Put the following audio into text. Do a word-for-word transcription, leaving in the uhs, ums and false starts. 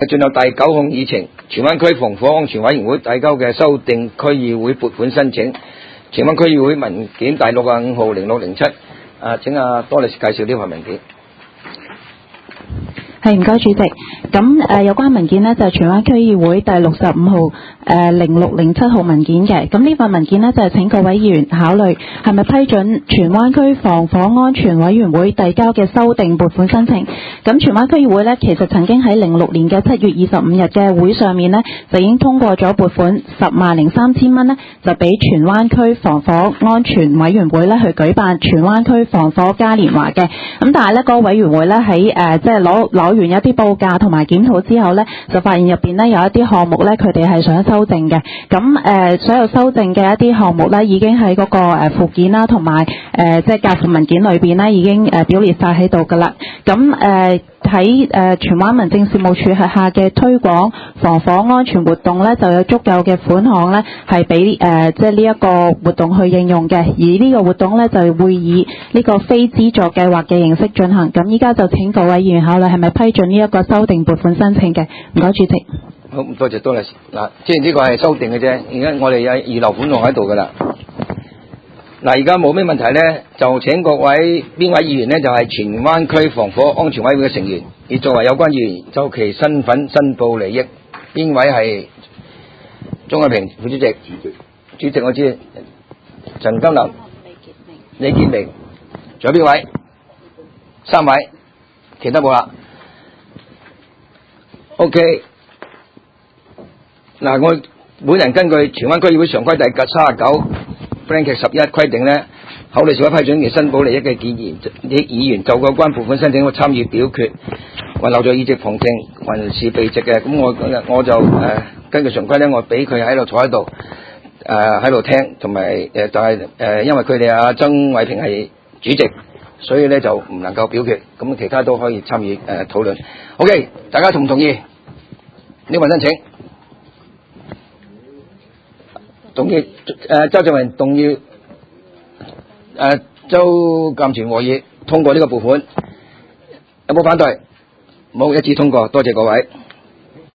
進入第九項議程，荃灣區防火安全委員會遞交嘅修訂區議會撥款申請，荃灣區議會文件第六十五號零六零七。啊，請阿多女士介紹呢份文件。 係，唔該主席。咁誒、呃、有關文件呢，就係、是、荃灣區議會第六十五號誒零六零七號文件嘅。咁呢份文件呢，就係、是、請各位議員考慮係咪批准荃灣區防火安全委員會遞交嘅修訂撥款申請。咁荃灣區議會呢，其實曾經喺零六年嘅七月二十五日嘅會上面呢，就已經通過咗撥款十萬零三千蚊呢，就俾荃灣區防火安全委員會呢去舉辦荃灣區防火嘉年華嘅。咁但係呢，嗰、那個委員會呢，喺誒即係攞攞完一啲報價同埋檢討之後呢，就發現入邊呢有一啲項目呢，佢哋係想修正嘅。咁誒、呃，所有修正嘅一啲項目呢，已經喺嗰個誒附件啦，同埋誒即係夾份文件裏邊呢，已經誒表列晒喺度噶啦。咁誒喺誒荃灣民政事務處轄下嘅推廣防火安全活動呢，就有足夠嘅款項呢，係俾誒即係呢一個活動去應用嘅。而呢個活動呢，就會以呢個非資助計劃嘅形式進行。咁依家就請各位議員考慮係咪批准呢一個修訂撥款申請嘅。唔該，主席。 好，多謝多女士。嗱，即係呢個係修訂嘅啫。而家我哋有預留款項喺度噶啦。嗱，而家冇咩問題咧，就請各位邊位議員呢，就係、是、荃灣區防火安全委員會嘅成員，而作為有關議員就其身份申報利益。邊位係鍾愛萍副主席？主席，主席我知。陳金林、李建明，仲有邊位？三位，其他冇啦。OK。嗱，我每人根據荃灣區議會常規第三十九 Bracket 十一規定呢，考慮是否批准其申報利益嘅建議，啲議員就嗰關撥款申請我參與表決，或留在議席旁聽，還是被席嘅。咁我我就誒、呃、根據常規呢，我俾佢喺度坐喺度誒喺度聽，同埋誒但係誒因為佢哋阿曾偉平係主席，所以呢就唔能夠表決。咁其他都可以參與誒討論。OK， 大家同唔同意呢份申請？同意，誒、呃、周正榮動議，誒、呃、周鑑全和議通過呢個撥款，有冇反對？冇，一致通過，多謝各位。